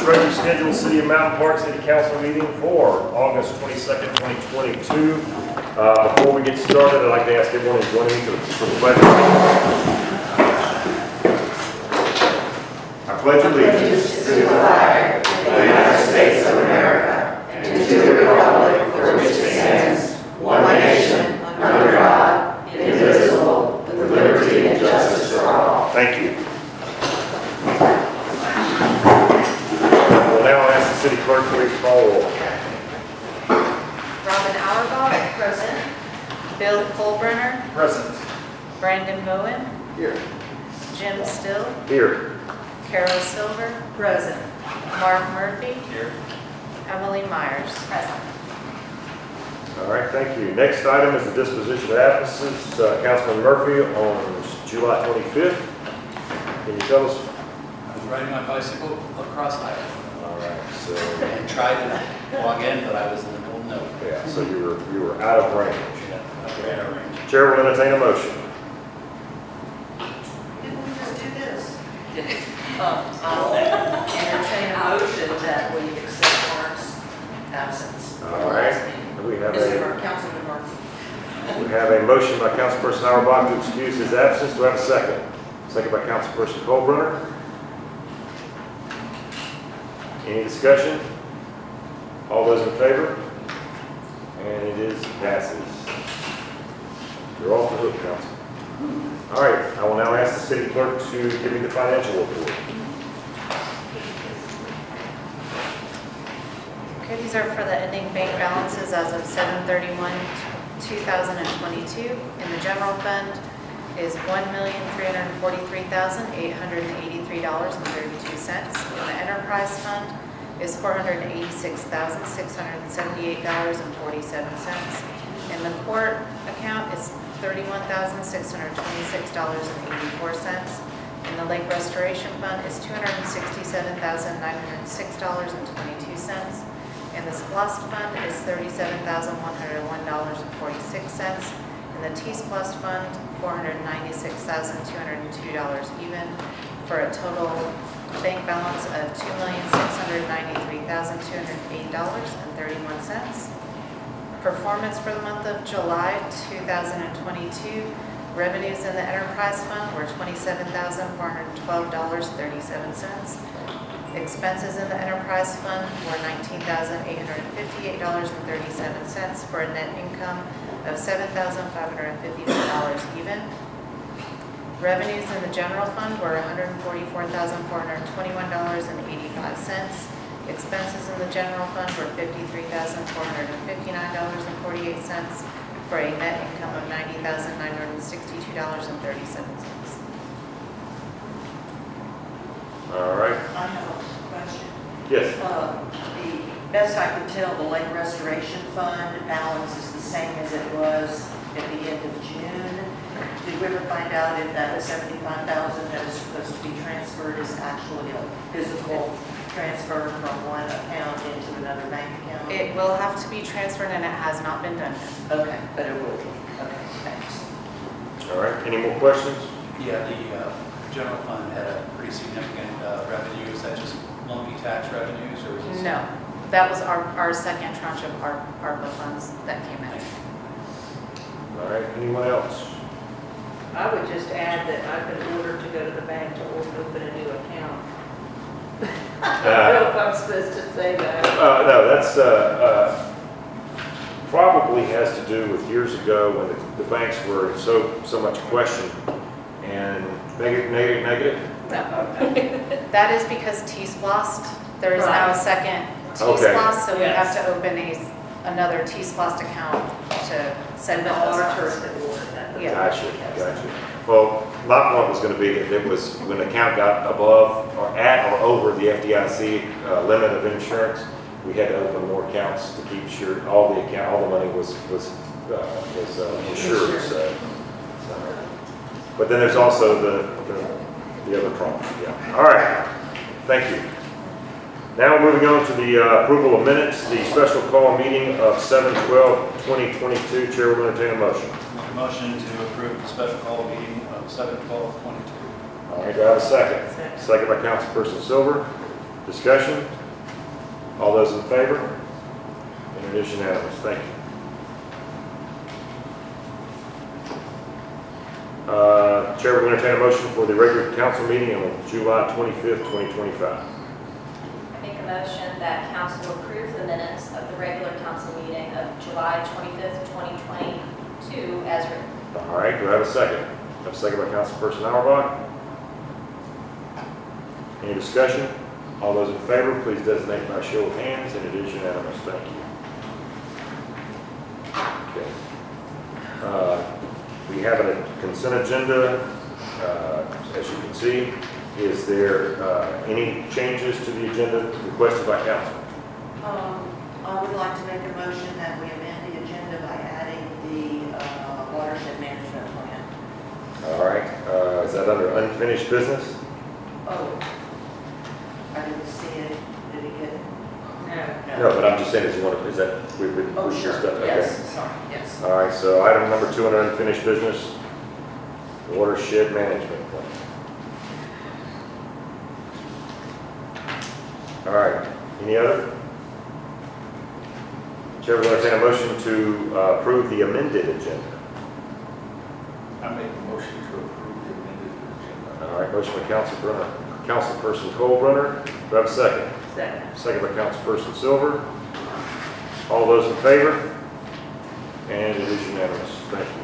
this regularly scheduled City of Mountain Park City Council meeting for August 22nd, 2022. Before we get started, I'd like to ask everyone to join me for the pledge. I pledge allegiance to the flag of the United States of America and to the republic for which it stands, one nation, under God, indivisible, with liberty and justice for all. Thank you. Now I'll ask the city clerk to please call roll. Robin Auerbach, present. Bill Colbrenner, Present. Brandon Bowen, Here. Jim Still, Here. Carol Silver, present. Mark Murphy, Here. Emily Myers, present. All right, thank you. Next item is the disposition of absences. Councilman Murphy on July 25th. Can you tell us? I was riding my bicycle across Highway All right, so and tried to log in, but I was in the middle of nowhere. yeah, so you were out of range. I ran a range. Chair will entertain a motion. Didn't we just do this? I'll entertain a motion that we accept Mark's absence. All right. We have Councilman Murphy. a motion by Councilperson Auerbach to excuse his absence. Do I have a second? Second by Councilperson Colbrenner. Any discussion? All those in favor? And it is passes. You're off the hook, Council. All right, I will now ask the city clerk to give me the financial report. Okay, these are for the ending bank balances as of 7/31/2022. In the general fund is $1,343,883.32. In the enterprise fund is $486,678.47. In the court account is $31,626.84. In the lake restoration fund is $267,906.22. In the SPLOST fund is $37,101.46. In the T-SPLOST fund, $496,202 even, for a total bank balance of $2,693,208.31. Performance for the month of July 2022, revenues in the enterprise fund were $27,412.37. Expenses in the enterprise fund were $19,858.37 for a net income of $7,554 even. Revenues in the general fund were $144,421.85. Expenses in the general fund were $53,459.48 for a net income of $90,962.37. All right. I have a question. Yes. The best I could tell, the lake restoration fund balance is the same as it was at the end of June. Did we ever find out if that $75,000 that is supposed to be transferred is actually a physical transfer from one account into another bank account? It will have to be transferred and it has not been done yet. Okay, but it will be. Okay, thanks. All right, any more questions? Yeah, the general fund had a pretty significant revenue. Is that just lumpy tax revenues, or is this? No, that was our second tranche of our ARPA funds that came in. All right, anyone else? I would just add that I've been ordered to go to the bank to open a new account. I don't know if I'm supposed to say that. No, that's probably has to do with years ago when the banks were so much questioned and negative. No. That is because T-SPLOST, there is now a second Okay. T-SPLOST, so we Yes. have to open another T-SPLOST account to send And the out those auditors funds. had ordered that. Yeah. Gotcha. Well, my point was going to be that it was when the account got above or at or over the FDIC limit of insurance, we had to open more accounts to keep sure all the money was insured. So. But then there's also the other problem. Yeah. All right. Thank you. Now moving on to the approval of minutes, the special call meeting of 7/12/2022. Chair will entertain a motion. Make a motion to approve the special call meeting of 7/12/22. All right, do I have a second? Second by Councilperson Silver. Discussion? All those in favor? And it is unanimous. Thank you. Chair will entertain a motion for the regular council meeting on July 25th, 2025. I make a motion that council approve the minutes of the regular council meeting of July 25th, 2022 as written. All right, do I have a second? I have a second by Councilperson Auerbach. Any discussion? All those in favor, please designate by show of hands, and it is unanimous. Thank you. Okay. We have a consent agenda, as you can see. Is there any changes to the agenda requested by council? I would like to make a motion that we amend the agenda by adding the watershed management plan. All right, is that under unfinished business? Oh, I didn't see it. Did it get? No. No, but I'm just saying, is that, we've been. Oh, we've sure. discussed- okay. Yes, sorry, yes. All right, so item number 2 under unfinished business, watershed management plan. All right, any other? Chair will entertain a motion to approve the amended agenda. I make a motion to approve the amended agenda. All right, motion by Councilperson Colbrunner. Do I have a second? Second. Second by Councilperson Silver. All those in favor? And it is unanimous. Thank you.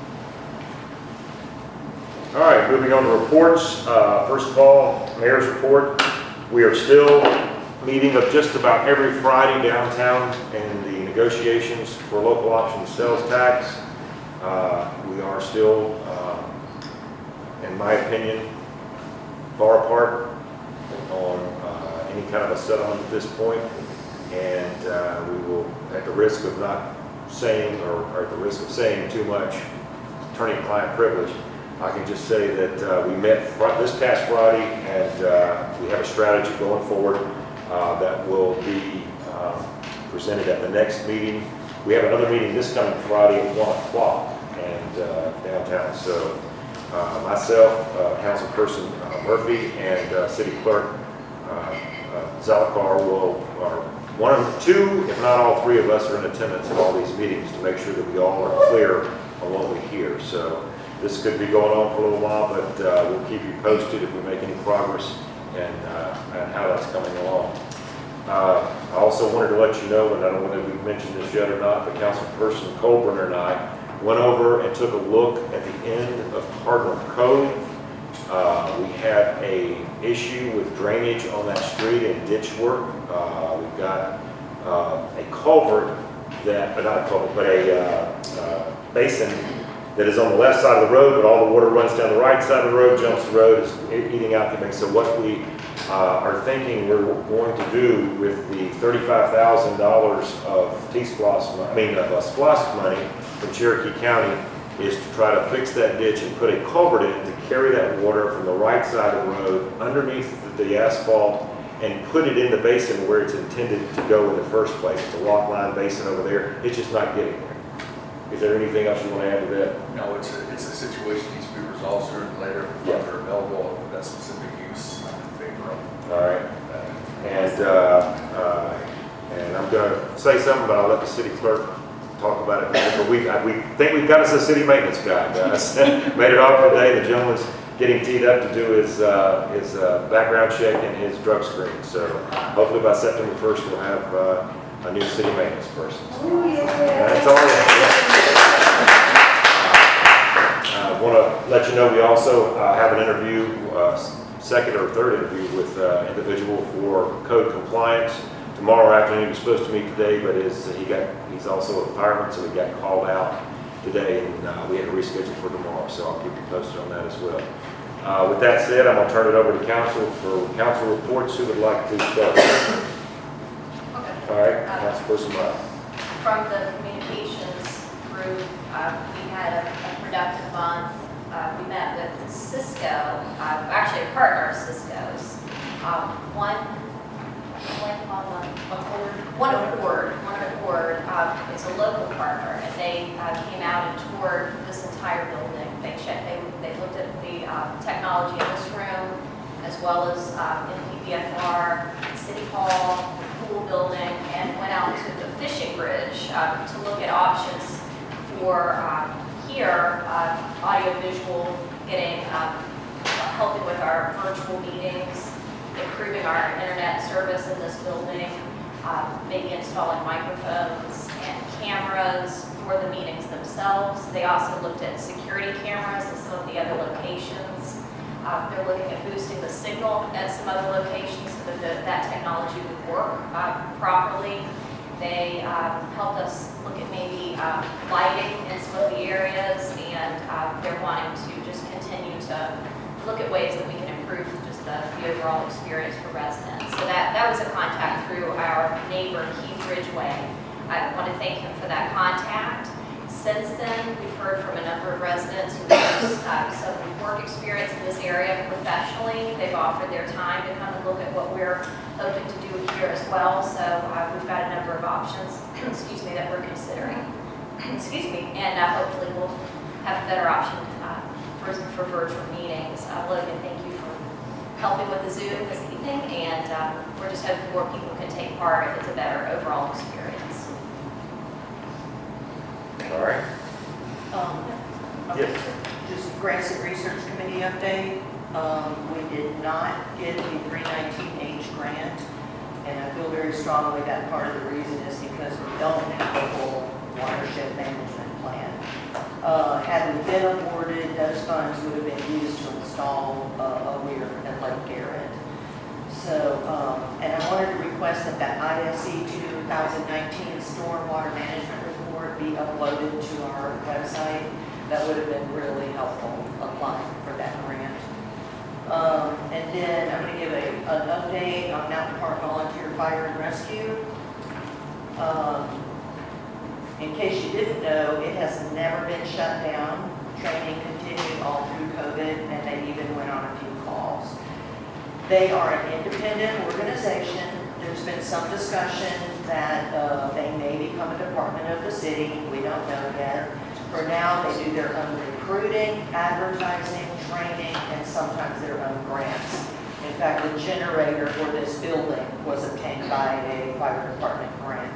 All right, moving on to reports. First of all, Mayor's report. We are still meeting up just about every Friday downtown in the negotiations for local option sales tax. We are still, in my opinion, far apart on any kind of a settlement at this point. And we will, at the risk of not saying, or at the risk of saying too much attorney-client privilege, I can just say that we met this past Friday, and we have a strategy going forward that will be presented at the next meeting. We have another meeting this coming Friday at 1 o'clock and downtown. So myself, Councilperson Murphy, and City Clerk Zalakar are one of two, if not all three of us are in attendance at all these meetings to make sure that we all are clear on what we hear. So this could be going on for a little while, but we'll keep you posted if we make any progress and how that's coming along. I also wanted to let you know, and I don't know whether we've mentioned this yet or not, but Councilperson Colbrunner and I went over and took a look at the end of Cardinal Cove. We have a issue with drainage on that street and ditch work. We've got a culvert that, not a culvert, but a basin that is on the left side of the road, but all the water runs down the right side of the road, jumps the road, is eating out the mix. So what we are thinking we're going to do with the $35,000 of SPLOST money from Cherokee County is to try to fix that ditch and put a culvert in to carry that water from the right side of the road underneath the asphalt and put it in the basin where it's intended to go in the first place. It's a rock line basin over there. It's just not getting there. Is there anything else you want to add to that? No, it's a situation that needs to be resolved sooner than later. If funds are available for that specific use, I'm in favor of. All right. And I'm going to say something, but I'll let the city clerk talk about it. But we think we've got us a city maintenance guy, guys. Made it off today. The gentleman's getting teed up to do his background check and his drug screen. So hopefully by September 1st we'll have a new city maintenance person. Oh, yeah. That's all. I want to let you know we also have an interview, second or third interview with an individual for code compliance. Tomorrow afternoon, he was supposed to meet today, but he's also a fireman, so he got called out today, and we had to reschedule for tomorrow, so I'll keep you posted on that as well. With that said, I'm going to turn it over to council for council reports. Who would like to start? Okay. All right, Councilperson Miles. From the communications group, we had a productive month. We met with Cisco, actually a partner of Cisco's. One Accord is a local partner, and they came out and toured this entire building. They looked at the technology in this room, as well as MPPFR, City Hall, pool building, and went out to the fishing bridge to look at options for here, audio-visual, getting, helping with our virtual meetings, improving our internet service in this building, maybe installing microphones and cameras for the meetings themselves. They also looked at security cameras at some of the other locations. They're looking at boosting the signal at some other locations so that that technology would work properly. They helped us look at maybe lighting in some of the areas, and they're wanting to just continue to look at ways that we can improve just the overall experience for residents. So that was a contact through our neighbor, Keith Ridgway. I want to thank him for that contact. Since then, we've heard from a number of residents who have some work experience in this area professionally. They've offered their time to come and look at what we're hoping to do here as well. So we've got a number of options, excuse me, that we're considering. Excuse me, and hopefully we'll have a better option for virtual meetings. Logan, thank you for helping with the Zoom this evening, and we're just hoping more people can take part if it's a better overall experience. All right. Yes. Just Grants and Research Committee update. We did not get the 319H grant, and I feel very strongly that part of the reason is because we don't have a full watershed management plan. Had we been awarded, those funds would have been used to install a weir at Lake Garrett. So, and I wanted to request that ISC 2019 stormwater management report be uploaded to our website. That would have been really helpful applying for that grant. And then I'm going to give an update on Mountain Park Volunteer Fire and Rescue. In case you didn't know, it has never been shut down. Training continued all through COVID, and they even went on a few calls. They are an independent organization. There's been some discussion that they may become a department of the city. We don't know yet. For now, they do their own recruiting, advertising, training, and sometimes their own grants. In fact, the generator for this building was obtained by a fire department grant.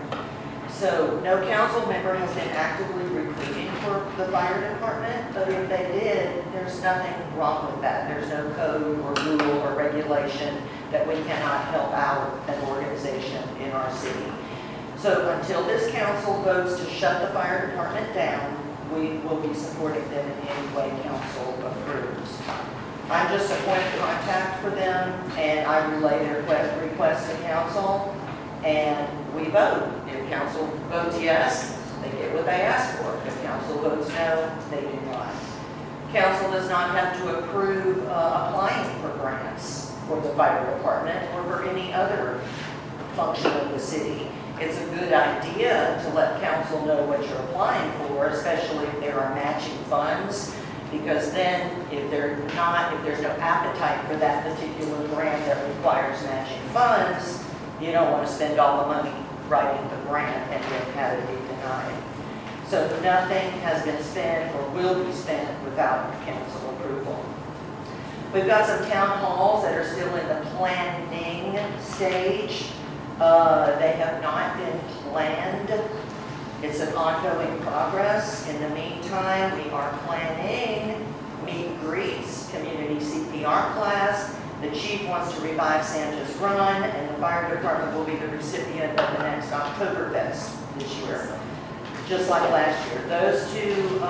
So no council member has been actively recruiting for the fire department, but if they did, there's nothing wrong with that. There's no code or rule or regulation that we cannot help out an organization in our city. So until this council votes to shut the fire department down, we will be supporting them in any way council approves. I'm just a point of contact for them, and I relay their request to council, and we vote. If council votes yes, they get what they ask for. If council votes no, they do not. Council does not have to approve applying for grants for the fire department or for any other function of the city. It's a good idea to let council know what you're applying for, especially if there are matching funds, because then if there's no appetite for that particular grant that requires matching funds, you don't want to spend all the money writing the grant and then have it be denied. So nothing has been spent or will be spent without council approval. We've got some town halls that are still in the planning stage. They have not been planned. It's an ongoing progress. In the meantime, we are planning meet and greets, community CPR class. The chief wants to revive Santa's Run, and the fire department will be the recipient of the next Oktoberfest this year, just like last year. Those two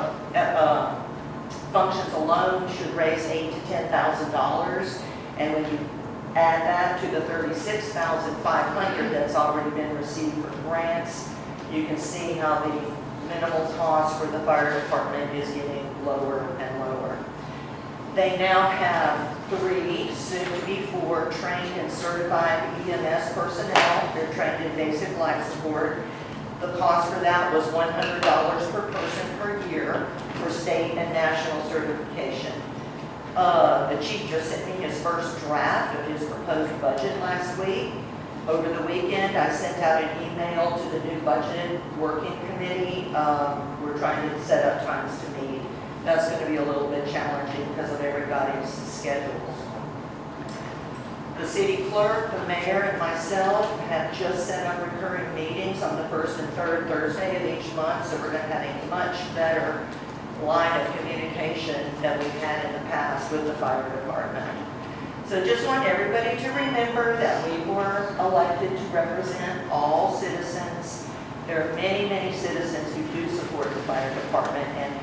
functions alone should raise $8,000 to $10,000, and when you add that to the $36,500 that's already been received for grants, you can see how the minimal cost for the fire department is getting lower and lower. They now have 3, soon to be 4, trained and certified EMS personnel. They're trained in basic life support. The cost for that was $100 per person per year for state and national certification. The chief just sent me his first draft of his proposed budget last week. Over the weekend, I sent out an email to the new budget working committee. We're trying to set up times to meet. That's going to be a little bit challenging because of everybody's schedules. The city clerk, the mayor, and myself have just set up recurring meetings on the first and third Thursday of each month, so we're going to have a much better line of communication than we've had in the past with the fire department. So just want everybody to remember that we were elected to represent all citizens. There are many, many citizens who do support the fire department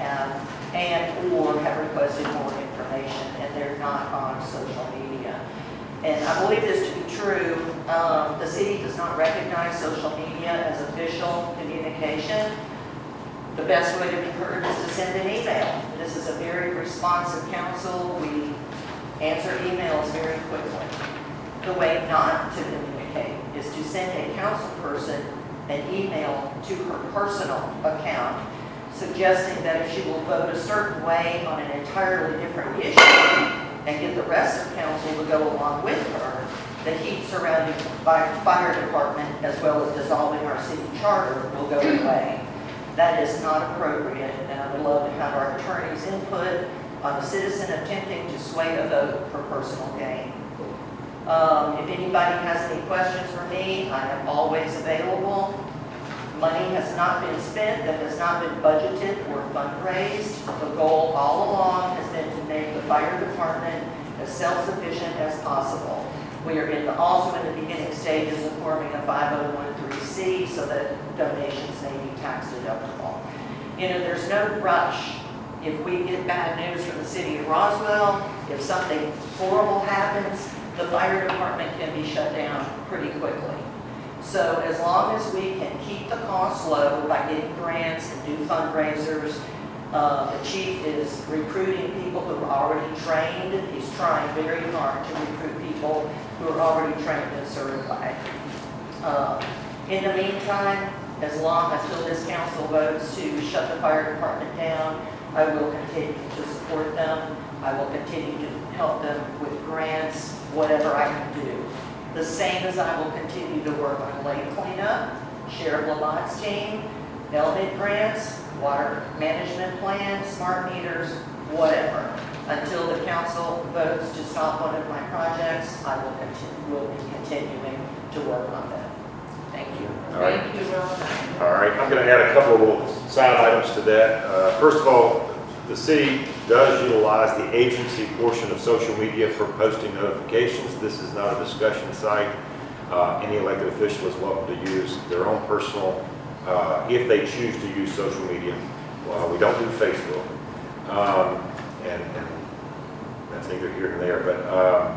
or have requested more information, and they're not on social media. And I believe this to be true. The city does not recognize social media as official communication. The best way to be heard is to send an email. This is a very responsive council. We answer emails very quickly. The way not to communicate is to send a council person an email to her personal account suggesting that if she will vote a certain way on an entirely different issue and get the rest of council to go along with her, the heat surrounding the fire department as well as dissolving our city charter will go away. That is not appropriate, and I would love to have our attorney's input on a citizen attempting to sway a vote for personal gain. If anybody has any questions for me, I am always available. Money has not been spent that has not been budgeted or fundraised. The goal all along has been to make the fire department as self-sufficient as possible. We are also in the beginning stages of forming a 501(c) so that donations may be tax deductible. You know, there's no rush. If we get bad news from the city of Roswell, if something horrible happens, the fire department can be shut down pretty quickly. So as long as we can keep the costs low by getting grants and do fundraisers, the chief is recruiting people who are already trained. He's trying very hard to recruit people who are already trained and certified. In the meantime, until this council votes to shut the fire department down, I will continue to support them. I will continue to help them with grants, whatever I can do. The same as I will continue to work on lake cleanup, Sheriff Lamont's team, LMID grants, water management plans, smart meters, whatever. Until the council votes to stop one of my projects, I will be continuing to work on them. Thank you. All right. Thank you, Ron. All right, I'm going to add a couple of little side items to that. First of all, the city does utilize the agency portion of social media for posting notifications. This is not a discussion site. Any elected official is welcome to use their own personal, if they choose to use social media. We don't do Facebook, and that's neither here nor there. But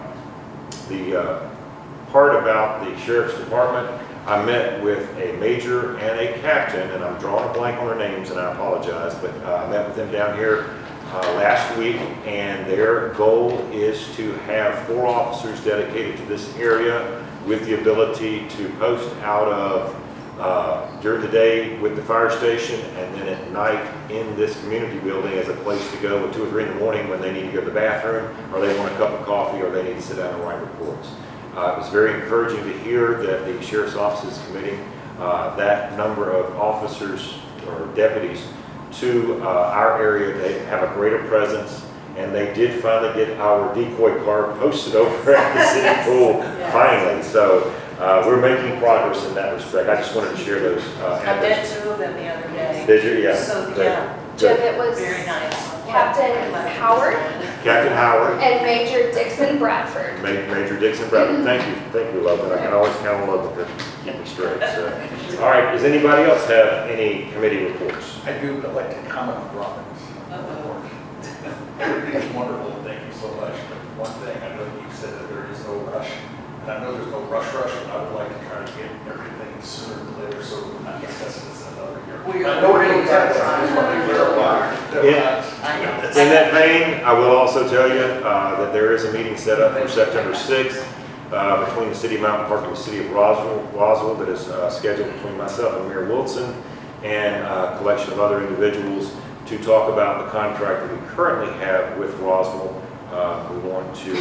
the part about the sheriff's department, I met with a major and a captain, and I'm drawing a blank on their names, and I apologize, but I met with them down here last week, and their goal is to have 4 officers dedicated to this area with the ability to post out of during the day with the fire station, and then at night in this community building as a place to go at 2 or 3 in the morning when they need to go to the bathroom, or they want a cup of coffee, or they need to sit down and write reports. It was very encouraging to hear that the Sheriff's Office is committing that number of officers or deputies to our area. They have a greater presence, and they did finally get our decoy car posted over at the city pool, finally. So we're making progress in that respect. I just wanted to share those. I met 2 of them the other day. Did you? Yeah. So, They- yeah, Jim, it was very nice. Captain Howard Captain Howard, and Major Dixon Bradford. Major Dixon Bradford. Thank you, love. I can always count on love to keep me straight. So. All right. Does anybody else have any committee reports? I do, but I'd like to comment on Robin's report. Everything's wonderful, thank you so much. But one thing, I know you said that there is no rush, and I know there's no rush, but I would like to try to get everything sooner than later, so we're not discussing this in another year. We I are know really it takes time, trying. I just want to verify. Yeah. I know. In that vein, I will also tell you that there is a meeting set up for September 6th between the City of Mountain Park and the City of Roswell that is scheduled between myself and Mayor Wilson and a collection of other individuals to talk about the contract that we currently have with Roswell. We want to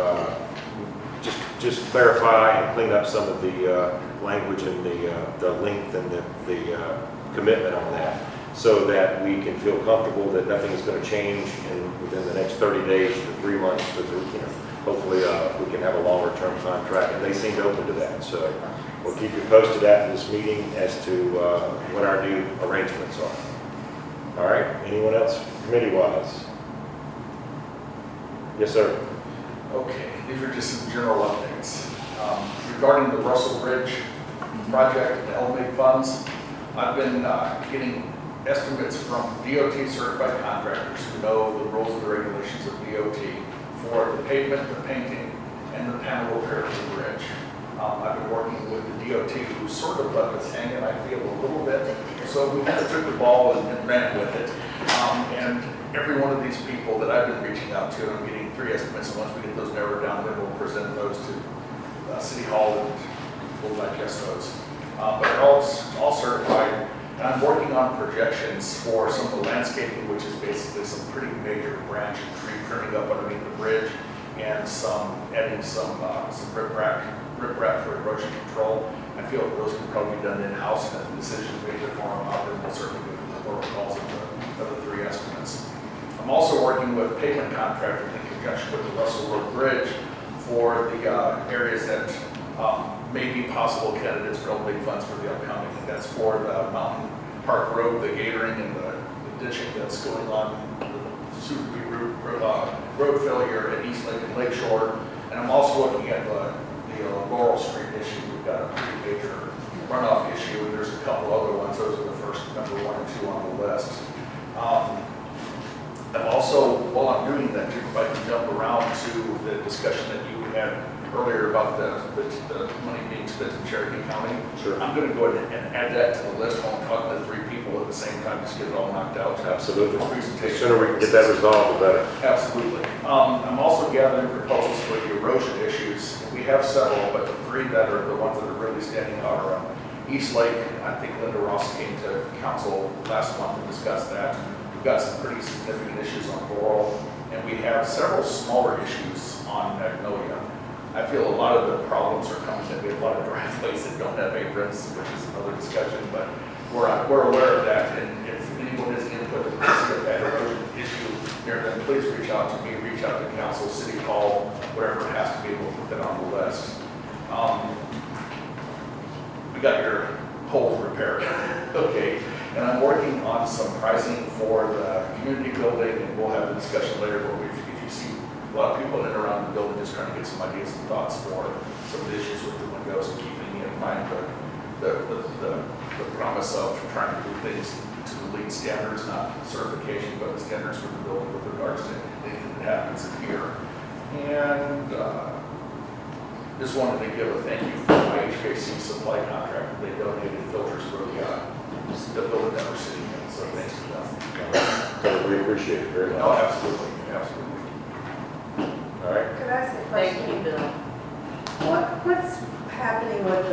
just clarify and clean up some of the language and the length and the commitment on that, so that we can feel comfortable that nothing is going to change within the next 30 days to 3 months to hopefully we can have a longer term contract, and they seemed open to that. So we'll keep you posted after this meeting as to what our new arrangements are. All right, anyone else committee-wise? Yes, sir. Okay, these are just some general updates. Regarding the Russell Bridge project and the LMIG funds, I've been getting estimates from DOT certified contractors who know the rules and the regulations of DOT for the pavement, the painting, and the panel repair of the bridge. I've been working with the DOT who sort of left us hanging, I feel, a little bit. So we kind of took the ball and ran with it. And every one of these people that I've been reaching out to, I'm getting 3 estimates, and once we get those narrowed down, then we'll present those to City Hall and we'll digest those. But they're all certified. And I'm working on projections for some of the landscaping, which is basically some pretty major branch and tree pruning up underneath the bridge, and adding some riprap for erosion control. I feel that those can probably be done in-house, and if the decision is made to farm them out, then we'll certainly go to the protocols of the 3 estimates. I'm also working with pavement contractors in conjunction with the Russell Road Bridge for the areas that may be possible candidates for big funds for the upcoming. And that's for the Mountain Park Road, the gatoring, and the ditching that's going on, the soon-to-be road failure at East Lake and Lakeshore. And I'm also looking at the Laurel Street issue. We've got a pretty major runoff issue, and there's a couple other ones. Those are the first number 1 and 2 on the list. And also, while I'm doing that, if I can jump around to the discussion that you had earlier about the money being spent in Cherokee County. Sure. I'm going to go ahead and add that to the list while I'm talking to 3 people at the same time, just get it all knocked out. Absolutely. The Presentation. sooner we can get that resolved, the better. Absolutely. I'm also gathering proposals for the erosion issues. We have several, but the 3 that are the ones that are really standing out are East Lake. I think Linda Ross came to council last month and discussed that. We've got some pretty significant issues on Laurel, and we have several smaller issues on Magnolia. I feel a lot of the problems are coming that we have a lot of driveways that don't have aprons, which is another discussion, but we're aware of that, and if anyone has input to that erosion issue here, then please reach out to me, reach out to council, city hall, whatever it has to be, we'll put that on the list. We got your poles repaired, okay, and I'm working on some pricing for the community building, and we'll have a discussion later, but if you see a lot of people in and around the building just trying to get some ideas and thoughts for some of the issues with the windows and keeping in mind the promise of trying to do things to the LEED standards, not certification, but the standards for the building with regards to anything that happens in here. And just wanted to give a thank you for my HVAC supply contract. They donated filters for the building that we're sitting in, so thanks to them. We appreciate it very much. No, absolutely, absolutely. All right. Could I ask a Thank question? you, Bill. What's happening with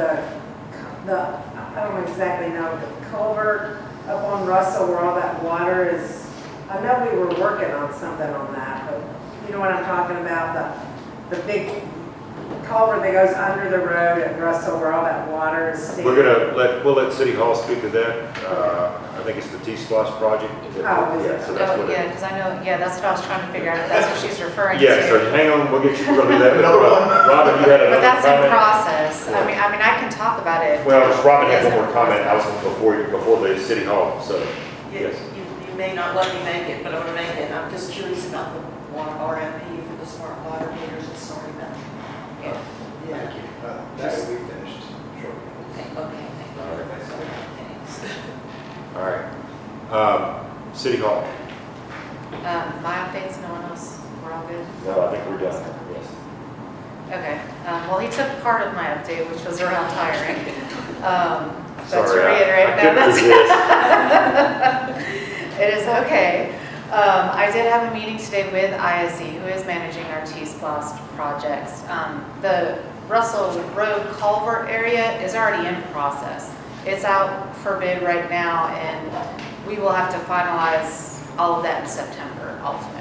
I don't exactly know, the culvert up on Russell where all that water is? I know we were working on something on that, but you know what I'm talking about? The big culvert that goes under the road at Russell where all that water is standing. We'll let City Hall speak to that. I think it's the T-Splosh project. Oh, is it? Yeah, so that's what Yeah, it because I know, that's what I was trying to figure out, if that's what she's referring to. Yeah, so hang on, we'll get you, we're gonna do that. Another one? Robin, you had But another that's in comment? process. Yeah. I mean, I can talk about it. Well, Robin had Yes, one more in comment, process. Allison, before the City Hall, so, yes. You may not let me make it, but I'm going to make it. I'm just curious about the RFP for the smart water meters and sorry about that. Thank you. That will be finished shortly. Okay, thank you. All right. Thanks. All right. City Hall. My updates, no one else, we're all good? No, I think we're done, yes. Okay, well, he took part of my update, which was around hiring. But to Sorry, reiterate, I no, couldn't that's, resist. it is okay. I did have a meeting today with ISE, who is managing our T-Splosh projects. The Russell Road culvert area is already in process. It's out for bid right now, and we will have to finalize all of that in September, ultimately,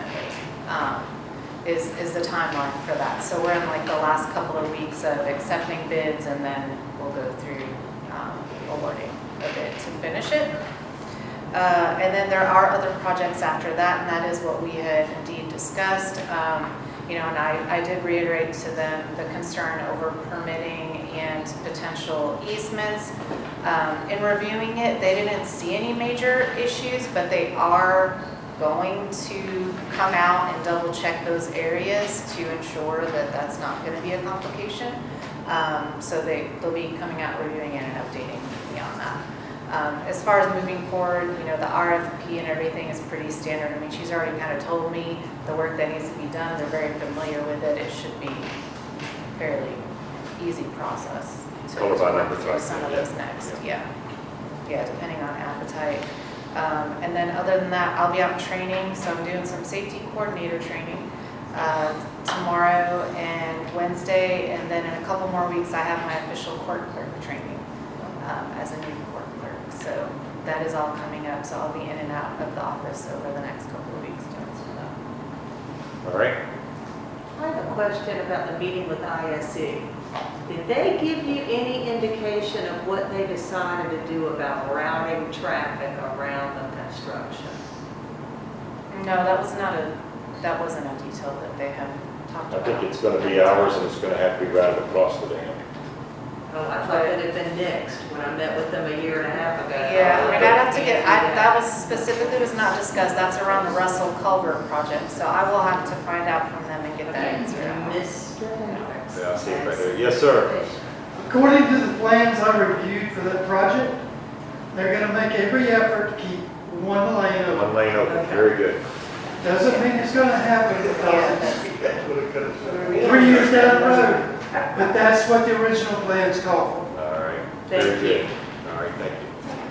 is the timeline for that. So we're in like the last couple of weeks of accepting bids, and then we'll go through awarding a bid to finish it. And then there are other projects after that, and that is what we had indeed discussed. You know, and I did reiterate to them the concern over permitting and potential easements. In reviewing it, they didn't see any major issues, but they are going to come out and double check those areas to ensure that that's not going to be a complication. So they'll be coming out, reviewing it, and updating me on that. As far as moving forward, you know, the RFP and everything is pretty standard. I mean, she's already kind of told me the work that needs to be done. They're very familiar with it. It should be fairly easy process. to Color by work number through type, some of yeah. those next, yeah. Yeah, depending on appetite. And then other than that, I'll be out training, so I'm doing some safety coordinator training tomorrow and Wednesday, and then in a couple more weeks, I have my official court clerk training as a new court clerk. So that is all coming up, so I'll be in and out of the office over the next couple of weeks doing some of that. All right. I have a question about the meeting with ISE. Did they give you any indication of what they decided to do about routing traffic around the construction? No, that wasn't a detail that they have talked I about. think it's going to be ours, and it's going to have to be routed across the dam. Oh, I thought it had been next when I met with them a year and a half ago. Yeah, I mean, I'd have to that was specifically was not discussed. That's around the Russell Culvert project. So I will have to find out from them and get that answer out. Mr. Hendricks. Yeah, I see it right here. Yes, sir. According to the plans I reviewed for that project, they're gonna make every effort to keep one lane One open. lane open, very good. Doesn't mean it's gonna happen because it's 3 years down the road, but that's what the original plans call for. All right, Thank very good. you. All right, thank you.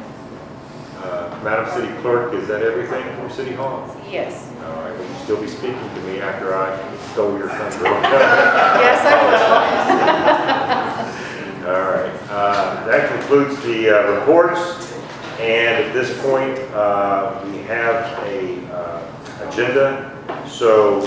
Madam City Clerk, is that everything from City Hall? Yes. All right, will you still be speaking to me after I stole your thunder? Yes, I All right, that concludes the reports, and at this point, we have a agenda, so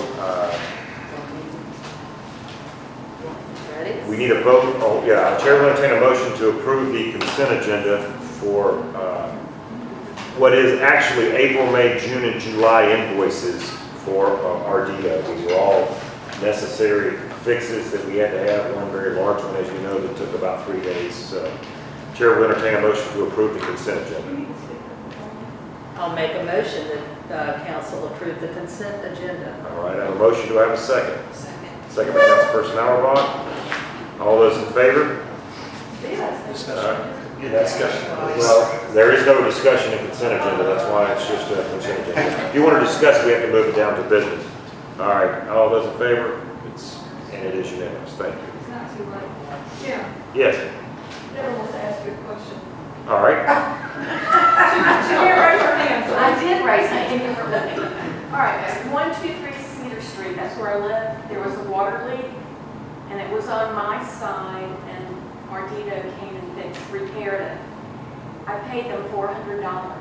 Ready? we need a vote. Oh, yeah, Chair will entertain a motion to approve the consent agenda for what is actually April, May, June, and July invoices for Ardita. These were all necessary fixes that we had to have, one very large one, as you know, that took about 3 days. So, Chair will entertain a motion to approve the consent agenda. I'll make a motion that council approve the consent agenda. All right, I have a motion. Do I have a second? Second by Councilperson Auerbach. All those in favor? Discussion. Discussion. Well, there is no discussion in consent agenda, that's why it's just a consent agenda. If you want to discuss it, we have to move it down to business. All right, all those in favor? And it is unanimous, thank you. It's not too late. Yeah, Yes, Deborah wants to ask you a question. all right. She did raise her hand, so. I did raise my hand for looking. All right, guys, 123 Cedar Street, that's where I live. There was a water leak, and it was on my side, and Ardita came and repaired it. I paid them $400.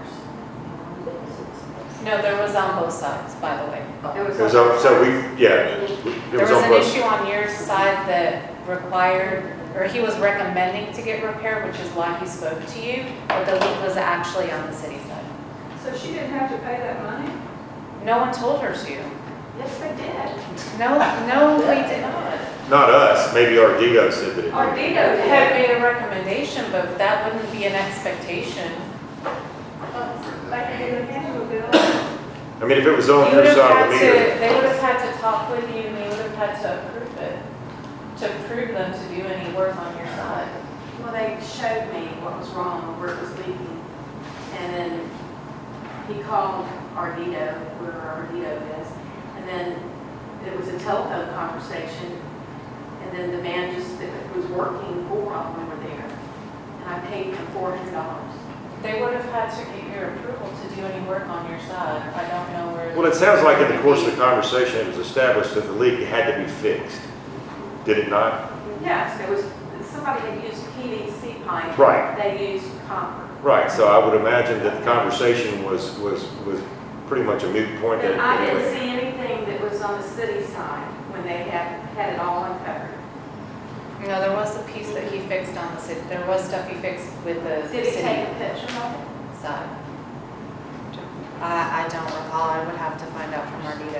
No, there was on both sides, by the way. It was It was on over, both so sides. it There was was on an both. issue on your side that required, or he was recommending to get repaired, which is why he spoke to you, but the leak was actually on the city side. So she didn't have to pay that money? No one told her to. Yes, they did. No, we did not. Not us, maybe Ardita said that it did. Ardita Had did. made a recommendation, but that wouldn't be an expectation. Like they didn't handle the bill? I mean, if it was on You your would have side had of the to, meter. they would have had to talk with you, and you would have had to approve it, to prove them to do any work on your side. Well, they showed me what was wrong, where it was leaking. And then he called Ardita, where Ardita is. And then it was a telephone conversation. And then the man just, that was working for them over there. And I paid him $400. They would have had to get your approval to do any work on your side. I don't know where. Well, it sounds like in the course of the conversation, it was established that the leak had to be fixed. Did it not? Yes, there was, somebody had used PVC pipe. Right. They used copper. Right, so I would imagine that the conversation was pretty much a moot point. And I didn't see anything that was on the city side when they had it all uncovered. No, there was a piece that he fixed on the city. There was stuff he fixed with the Did he city take a picture of it? side. I don't recall. I would have to find out from Ardita.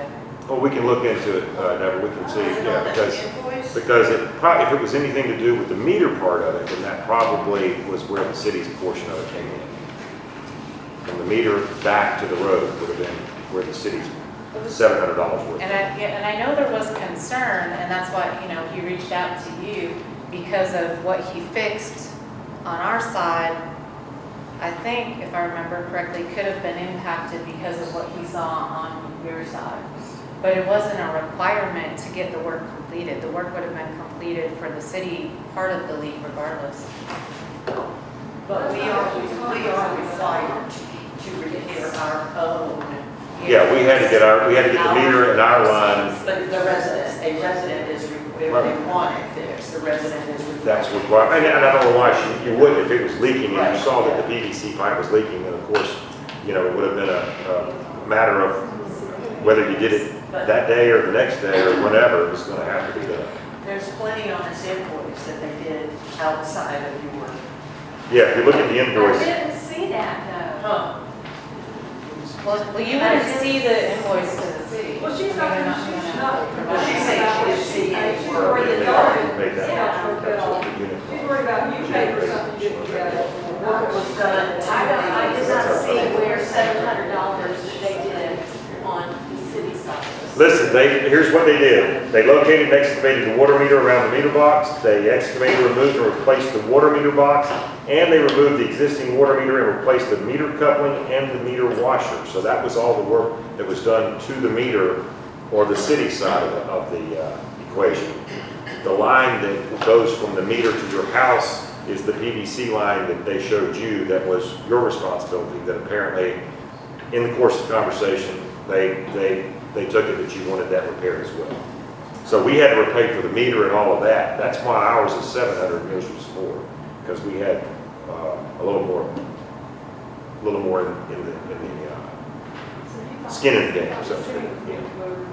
Well, we can look into it, Deborah, we can see, Is it yeah, on the invoice? because if it was anything to do with the meter part of it, then that probably was where the city's portion of it came in. From the meter back to the road would have been where the city's $700 worth. And I know there was concern, and that's why, he reached out to you because of what he fixed on our side. I think, if I remember correctly, could have been impacted because of what he saw on your side. But it wasn't a requirement to get the work completed. The work would have been completed for the city part of the league regardless. But we are required to repair our own. Yeah, we had to get the meter and our line, But a resident is, if they want it fixed, the resident is required. that's required. And I don't know why you wouldn't, if it was leaking and you saw that the PVC pipe was leaking, then of course, it would have been a matter of whether you did it that day or the next day or whenever, it was going to have to be done. There's plenty on this invoice that they did outside of your. Yeah, if you look at the I invoice, didn't see that though. Huh. Well, you wouldn't see the invoice to the city. Well, she's not, They're she's gonna not. provide She it. said she didn't see any She's work. worried they about already made that. Yeah, That's what the unit She's cost. worried about you paying for something you didn't get. Work was done. I did not see where $700 that they did on the city side. Listen, here's what they did. They located and excavated the water meter around the meter box. They excavated, removed, and replaced the water meter box. And they removed the existing water meter and replaced the meter coupling and the meter washer. So that was all the work that was done to the meter or the city side of the equation. The line that goes from the meter to your house is the PVC line that they showed you that was your responsibility, that apparently in the course of the conversation, they took it that you wanted that repaired as well. So we had to repay for the meter and all of that. That's why ours is 700 and yours was 4, because we had a little more in the skin in the game, so to speak. Yeah.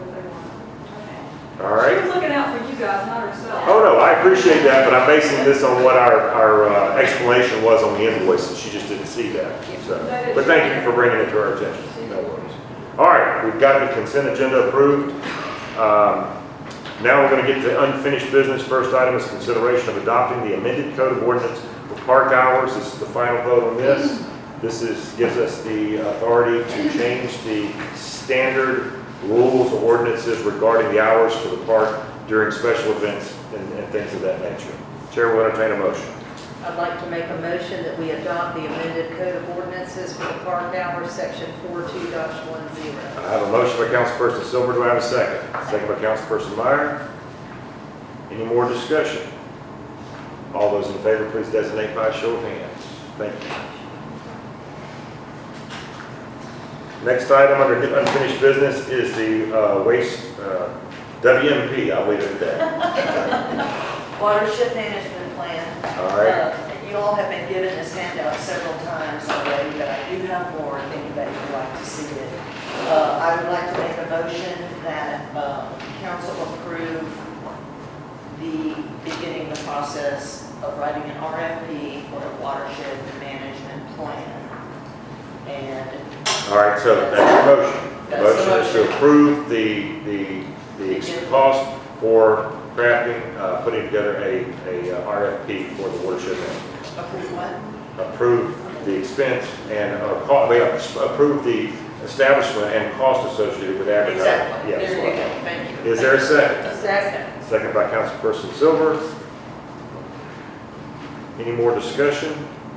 All She right. was looking out for you guys, not herself. Oh, no, I appreciate that, but I'm basing this on what our explanation was on the invoice, and she just didn't see that. So, but thank you for bringing it to our attention. No worries. All right, we've got the consent agenda approved. Now we're going to get to unfinished business. First item is consideration of adopting the amended code of ordinance for park hours. This is the final vote on this. This gives us the authority to change the standard rules or ordinances regarding the hours for the park during special events and things of that nature. Chair will entertain a motion. I'd like to make a motion that we adopt the amended code of ordinances for the park hours, section 42-10. I have a motion by Councilperson Silver. Do I have a second? Second by Councilperson Meyer. Any more discussion? All those in favor, please designate by a show of hands. Thank you. Next item under unfinished business is the waste WMP. I'll leave it at that. Watershed management plan. All right. You all have been given this handout several times already, but I do have more if anybody would like to see it. I would like to make a motion that council approve beginning the process of writing an RFP for a watershed management plan. And All right, so that's your motion. The That's the motion is to motion. approve the cost for crafting, putting together a RFP for the watershed management. approve what? Approve the expense and approve the establishment and cost associated with advertising. Exactly. Yes. There you go. Thank you. Is there a second? Second. Second by Councilperson Silver. Any more discussion?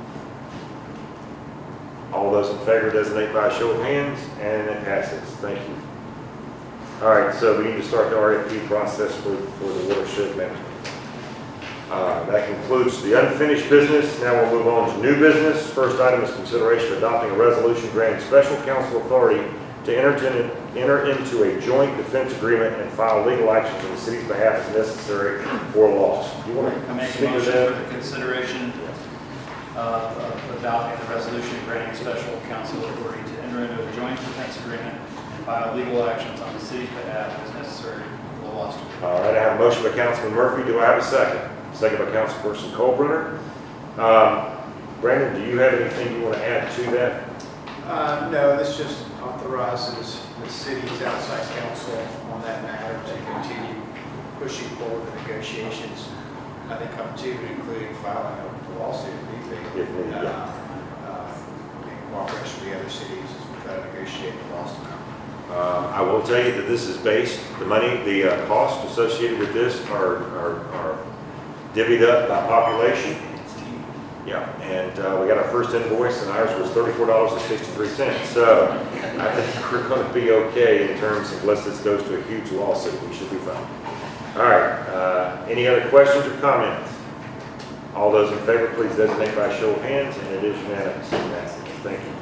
All those in favor designate by a show of hands, and it passes. Thank you. All right, so we need to start the RFP process for the watershed management. That concludes the unfinished business. Now we'll move on to new business. First item is consideration of adopting a resolution granting special counsel authority to enter into a joint defense agreement and file legal actions on the city's behalf as necessary for loss. You want I to make a speak to motion that? for the consideration of adopting the resolution granting special counsel authority to enter into a joint defense agreement and file legal actions on the city's behalf as necessary for the loss. All right, I have a motion by Councilman Murphy. Do I have a second? Second by Councilperson Colbrunner. Brandon, do you have anything you want to add to that? No, this just authorizes the city's outside counsel on that matter to continue pushing forward the negotiations. I think up to and including filing a lawsuit if need be. If needed, yeah. In cooperation with the other cities as we try to negotiate the lost amount. I will tell you that this is based, the costs associated with this are divvied up by population. Yeah, and we got our first invoice, and ours was $34.63. So I think we're going to be okay in terms of, unless this goes to a huge lawsuit, we should be fine. All right, any other questions or comments? All those in favor, please designate by show of hands, and it is unanimous. Thank you.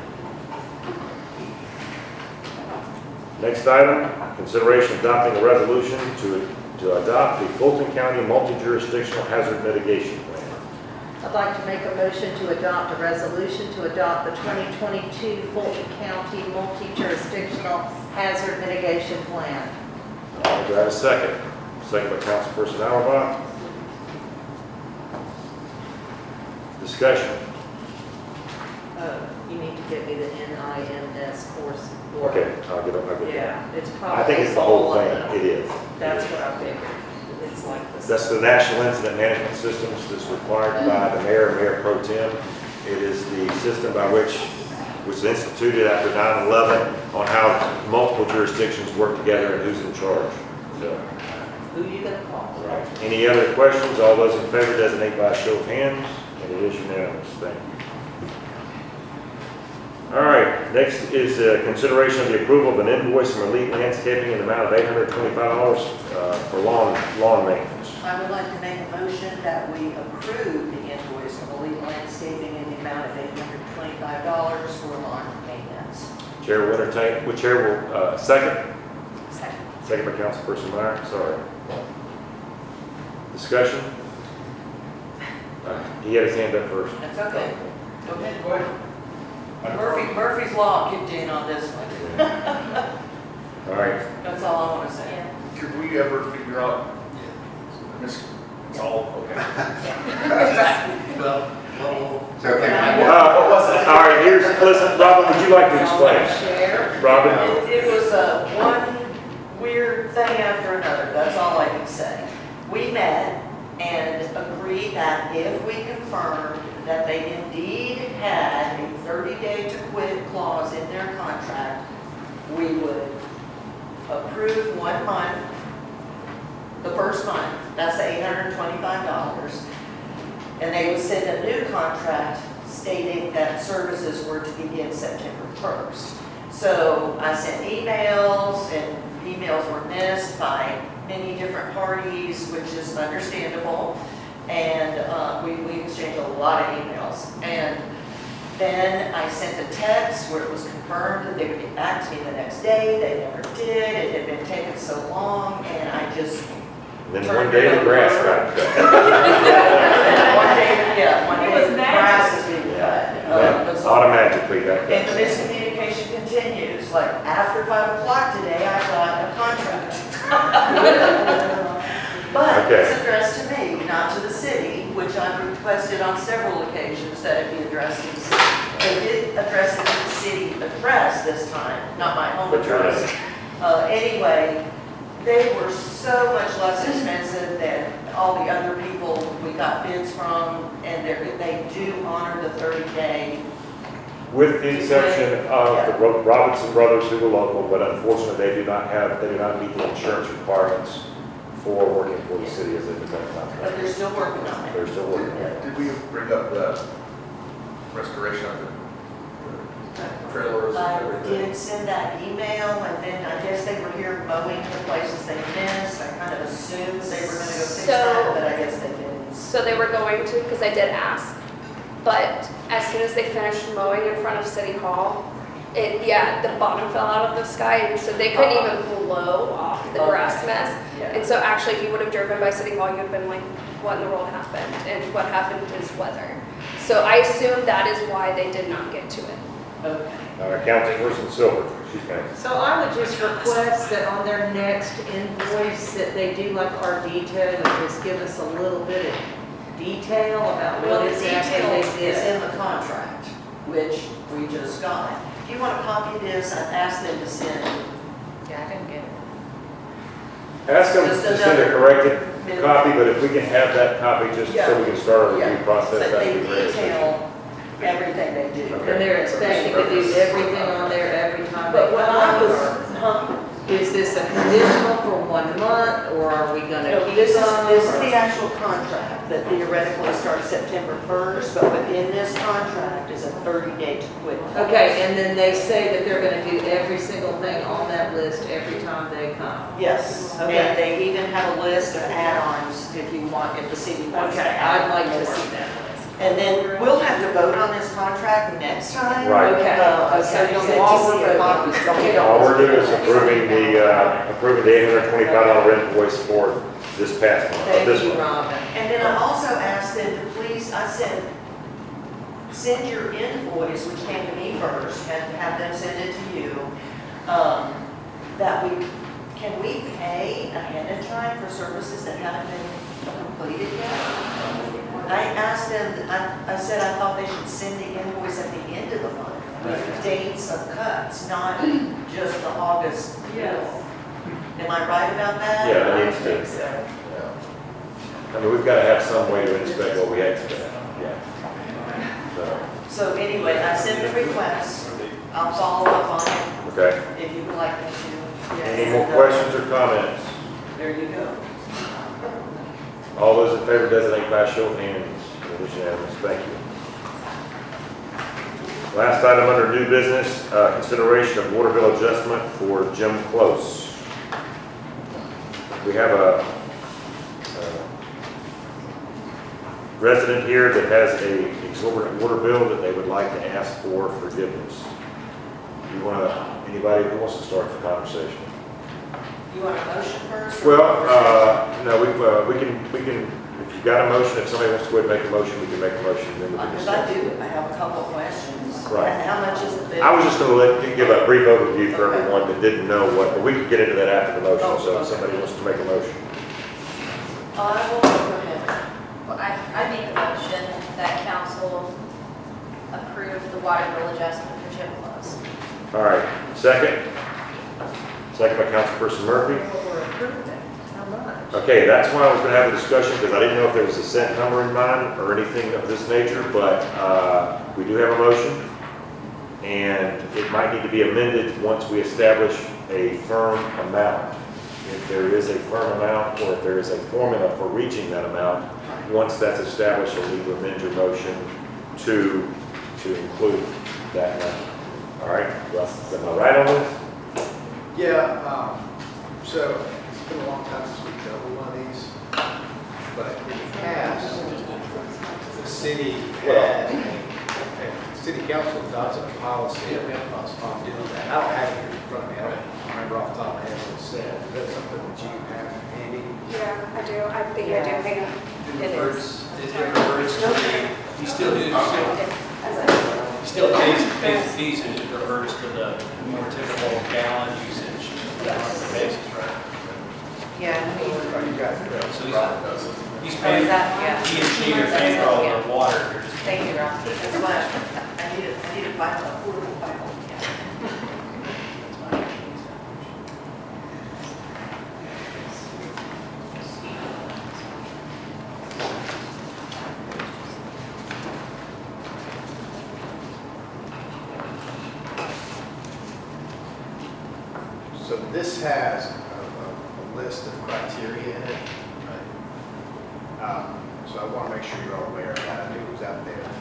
Next item, consideration adopting a resolution to adopt the Fulton County Multi-Jurisdictional Hazard Mitigation Plan. I'd like to make a motion to adopt a resolution to adopt the 2022 Fulton County Multi-Jurisdictional Hazard Mitigation Plan. Do I have a second? Second by Councilperson Auerbach. Discussion. You need to give me the NIMS course. Okay, I'll get it. Yeah, it's I probably. think it's the whole all of thing. them. It is. That's what I figured. It's like this. That's the National Incident Management Systems that's required by the mayor and mayor pro tem. It is the system by which was instituted after 9/11 on how multiple jurisdictions work together and who's in charge. So, Who you gonna call? right. Any other questions? All those in favor designate by a show of hands, and it is unanimous. Thank you. All right, next is consideration of the approval of an invoice from Elite Landscaping in the amount of $825 for lawn maintenance. I would like to make a motion that we approve the invoice from Elite Landscaping in the amount of $825 for lawn maintenance. Chair will entertain, Chair will, second? Second. Second by Councilperson Meyer, sorry. Discussion? He had his hand up first. That's okay. Go ahead. Murphy's Law kicked in on this one. All right, That's all I want to say. Yeah. Could we ever figure out, it's all, okay. Well, all right, listen, Robin, would you like to explain? Share. Robin? It was one weird thing after another, that's all I can say. We met and agreed that if we confirmed that they indeed had a 30-day to quit clause in their contract, we would approve 1 month, the first month, that's the $825, and they would send a new contract stating that services were to begin September 1st. So I sent emails, and emails were missed by many different parties, which is understandable. And we exchanged a lot of emails. And then I sent a text where it was confirmed that they would get back to me the next day. They never did. It had been taking so long, and I just Then one day the grass got cut. one day He was the mad. grass is being cut. Automatically that And the got miscommunication continues. Like after 5 o'clock today, I got a contract. But Okay. it's addressed to me, not to the city, which I've requested on several occasions that it be addressed to the city. They did address it to the city address this time, not my home But you're address. Anyway, they were so much less expensive than all the other people we got bids from, and they do honor the 30-day. With the exception of the Robinson Brothers who were local, but unfortunately they do not meet the insurance requirements for working for the city as an independent But contractor. they're still working on it. They're still working on it. Did we bring up the restoration of the trailers I and everything? did send that email, and then I guess they were here mowing the places they missed. I kind of assumed they were gonna go fix that, but I guess they didn't. So they were going to, because I did ask. But as soon as they finished mowing in front of City Hall, the bottom fell out of the sky, and so they couldn't even blow off the grass mess. Yeah. And so actually, if you would have driven by City Hall, you would have been like, what in the world happened? And what happened is weather. So I assume that is why they did not get to it. Okay. All right, Councilperson Silver, she's got it. So I would just request that on their next invoice, that they do like our detail and just give us a little bit of detail about Well, what the exactly detail they is did. in the contract, which we just got. If you want a copy of this, I've asked them to send. Yeah, I didn't get it. Ask them to Just send a another corrected minute. copy, but if we can have that copy just so we can start a Yeah. review process, But that'd they be great. detail everything they do. Okay. And they're expecting to do everything on there every time they But when I was, come? Is this a conditional for 1 month, or are we gonna no, keep this is them? the actual contract that theoretically starts September 1st, but within this contract is a 30-day to quit. Okay, and then they say that they're gonna do every single thing on that list every time they come. Yes, Okay. and they even have a list of add-ons if you want, if the city wants to Okay, add I'd like to more. see that list. And then we'll have to vote on this contract next time. Right. Okay, So okay. you'll So get all to we're see a voting copy. is Don't get All all we're doing is approving the $825 invoice for this past month, Thank this you, one. Robin. And then I also asked them to please, I said, send your invoice, which came to me first, and have them send it to you. Can we pay ahead of time for services that haven't been completed yet? I asked them, I said I thought they should send the invoice at the end of the month with dates of cuts, not just the August bill. Am I right about that? Yeah, that needs to. think so. I mean, we've got to have some way to inspect what we expect, yeah. So anyway, I sent the request. I'll follow up on it Okay. if you would like me to. Any more questions or comments? There you go. All those in favor designate by show of hands. It is unanimous. Thank you. Last item under new business, consideration of water bill adjustment for Jim Close. We have a resident here that has a exorbitant water bill that they would like to ask for forgiveness. Anybody who wants to start the conversation? You want a motion first? or- Well, no, we can, if you've got a motion, if somebody wants to go ahead and make a motion, we can make a motion, then we can Because discuss. I have a couple of questions. Right. And how much is the bill? I was just gonna give a brief overview for everyone that didn't know what, but we can get into that after the motion, so if somebody wants to make a motion. I will go ahead. Well, I make a motion that council approve the water bill adjustment for Jim Close. All right, second? Second by Councilperson Murphy. What we're approving, how much? Okay, that's why I was gonna have a discussion, because I didn't know if there was a set number in mind or anything of this nature, but we do have a motion. And it might need to be amended once we establish a firm amount. If there is a firm amount, or if there is a formula for reaching that amount, once that's established, you'll need to amend your motion to include that number. All right, Russ, am I right on this? Yeah, so it's been a long time since we've done one of these, but in the past, the city had, and city council adopts a policy on doing that. I don't have it here in front of me, I don't remember off the top of my head what it said. Is that something that you have handy? Yeah, I do. I think I do. Hang on. It reverts to he still pays fees and it reverts to the more typical gallon usage on a basis, right? Yeah, Oh, you got it. So he's oh, paying, is that, yeah. he and she are paying for all the water. They're just- Thank you, Rob. That's why I need a Bible, a portable Bible. So this has a list of criteria in it. So I want to make sure you're all aware of that. I knew it was out there.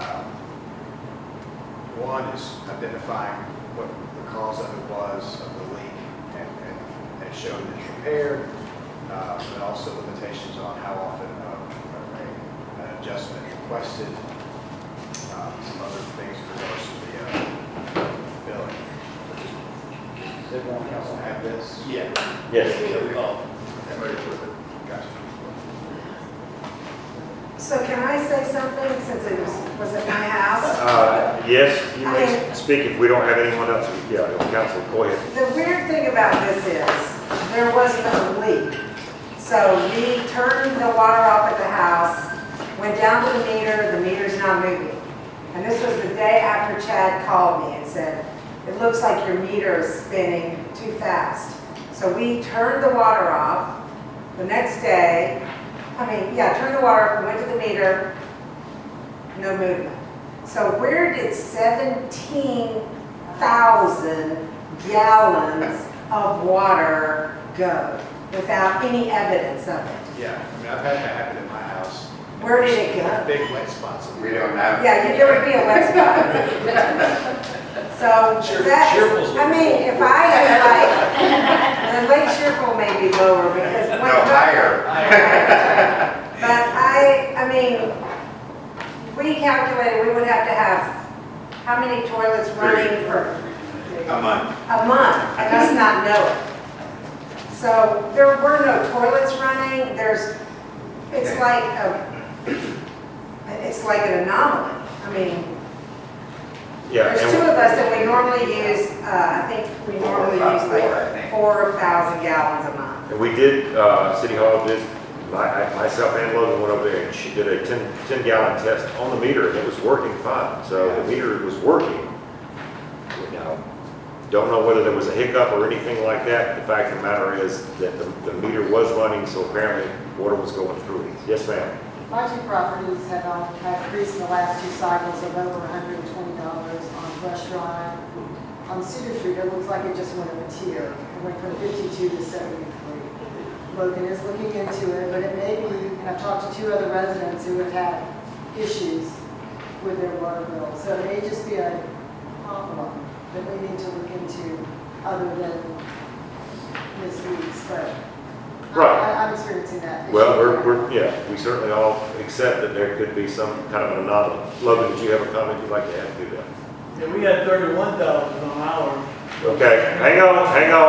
One is identifying what the cause of it was, of the leak, and showing that it's repaired, and also limitations on how often an adjustment is requested, some other things in regards to the billing. Does everyone else have this? Yeah. Yes. Everybody's with it? Gotcha. So can I say something since it was at my house? Yes, you may speak if we don't have anyone else. Yeah, council, go ahead. The weird thing about this is, there was no leak. So we turned the water off at the house, went down to the meter's not moving. And this was the day after Chad called me and said, it looks like your meter is spinning too fast. So we turned the water off. The next day, turned the water off, went to the meter, no movement. So where did 17,000 gallons of water go without any evidence of it? Yeah, I mean, I've had that happen in my house. Where did it go? Big wet spots. We don't have. Yeah, there would be a wet spot. So that's, Cheerful's I mean, if I had the Lake Cheerful may be lower because. No, higher. But I mean, we calculated we would have to have how many toilets running for A month. a month and us not know it. So there were no toilets running. It's like an anomaly. I mean, Yeah, there's two of us and we normally use, I think we normally use like 4,000 gallons a month. and we did, City Hall did, myself and Logan went over there and she did a 10 gallon test on the meter and it was working fine. So the meter was working. Now, don't know whether there was a hiccup or anything like that. The fact of the matter is that the meter was running, so apparently water was going through it. Yes, ma'am. My two properties have increased in the last two cycles of over $120 on Brush Drive. On Cedar Street, it looks like it just went a tier. It went from 52 to 73. Logan is looking into it, but it may be, and I've talked to two other residents who have had issues with their water bill. So it may just be a problem that we need to look into other than this week's, but Right. I'm experiencing that issue. Well, we certainly all accept that there could be some kind of an anomaly. Logan, did you have a comment you'd like to add to that? Yeah, we had 31,000 on ours. Okay, hang on.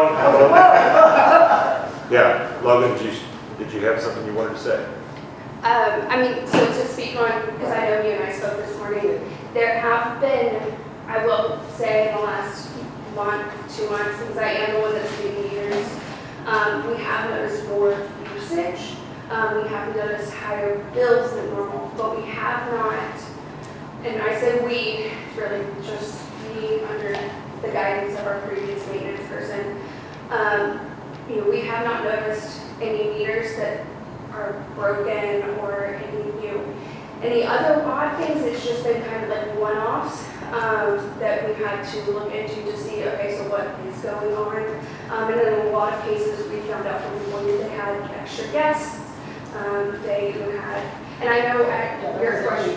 Yeah, Logan, did you have something you wanted to say? So to speak on, because I know you and I spoke this morning, there have been, I will say in the last month, 2 months, because I am the one that's doing meters, we have noticed more usage. We have noticed higher bills than normal, but we have not, and I say we, it's really just me under the guidance of our previous maintenance person. We have not noticed any meters that are broken or any other odd things. It's just been kind of like one-offs that we had to look into to see, okay, so what is going on? And then in a lot of cases, we found out from people that they had extra guests. They even had, and I know at your question,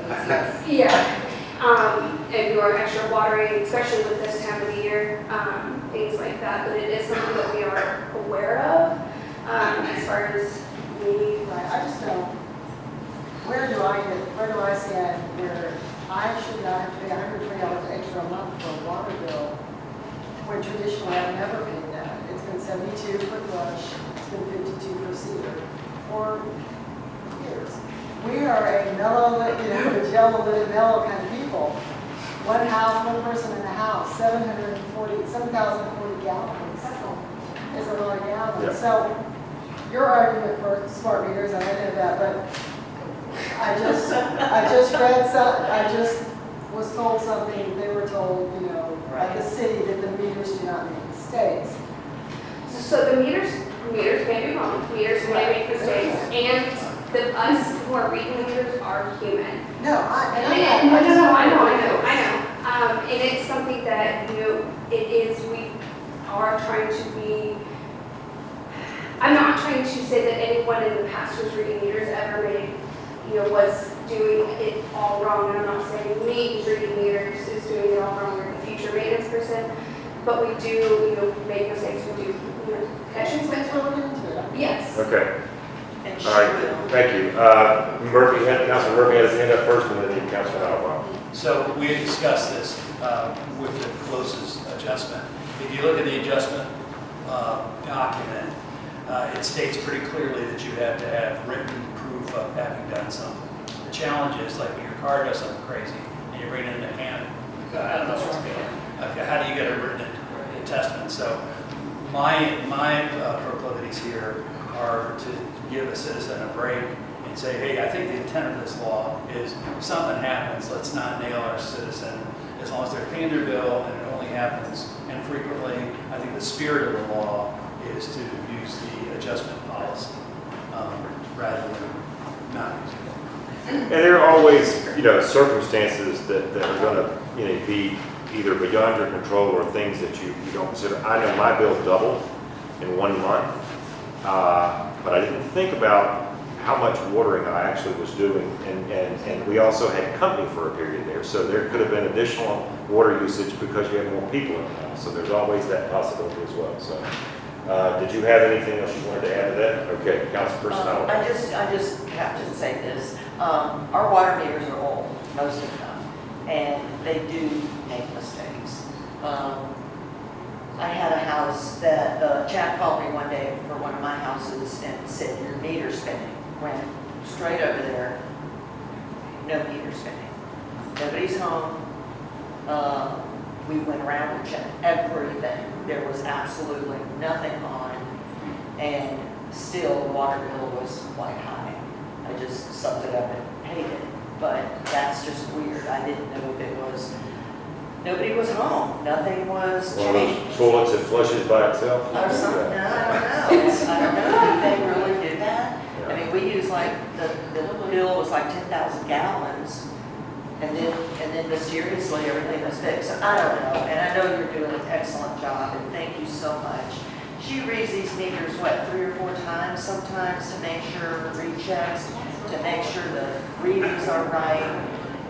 and your extra watering, especially with this time of the year, things like that. But it is something that we are aware of as far as we. Right, I just know, where do I stand where I should not have to pay $120 extra a month for a water bill, when traditionally I've never paid that. It's been 72 for Brush, it's been 52 for Cedar, for years. We are a mellow, jello-lidded, mellow kind of people. One person in the house, 7,040 gallons is a lot of gallons. Yeah. So your argument for smart meters, I know that, but I just was told something, they were told, by the city that the meters do not make mistakes. So the meters may be wrong, meters may make mistakes, and us who are reading the meters are human. No, I know. And it's something that, we are trying to be, I'm not trying to say that anyone in the past who's reading meters ever made, was doing it all wrong. And I'm not saying me who's reading meters is doing it all wrong or the future maintenance person, but we do, make mistakes. We do, catch mistakes. We're looking into it. Yes. Okay, And she all right, will. thank you. Councilman Murphy has his hand up first and then Councilman Alabama. So we had discussed this with the closest adjustment. If you look at the adjustment document, it states pretty clearly that you have to have written proof of having done something. The challenge is like when your car does something crazy and you bring in a mechanic, I don't know what's going on. Okay, how do you get a written attestment? So my proclivities here are to give a citizen a break and say, hey, I think the intent of this law is if something happens, let's not nail our citizen as long as they're paying their bill and it only happens infrequently. I think the spirit of the law is to use the adjustment policy rather than not using it. And there are always, circumstances that are gonna, be either beyond your control or things that you don't consider. I know my bill doubled in 1 month, but I didn't think about how much watering I actually was doing, and we also had company for a period there, so there could have been additional water usage because you had more people in the house, so there's always that possibility as well, so. Did you have anything else you wanted to add to that? Okay, Councilperson Allen. I just have to say this. Our water meters are old, most of them, and they do make mistakes. I had a house that Chad called me one day for one of my houses and said, your meter's spinning. Went straight over there, no meter spinning. Nobody's home. We went around and checked everything. There was absolutely nothing on, and still the water bill was quite high. I just sucked it up and paid it, but that's just weird. I didn't know if it was, nobody was home, nothing was One of those changed. toilets that flushes by itself? Or something, I don't know. Did they really do that? I mean, we use like, the bill was like 10,000 gallons, and then mysteriously everything was fixed. I don't know, and I know you're doing an excellent job, and thank you so much. She reads these meters, what, 3 or 4 times sometimes to make sure, rechecks, to make sure the readings are right.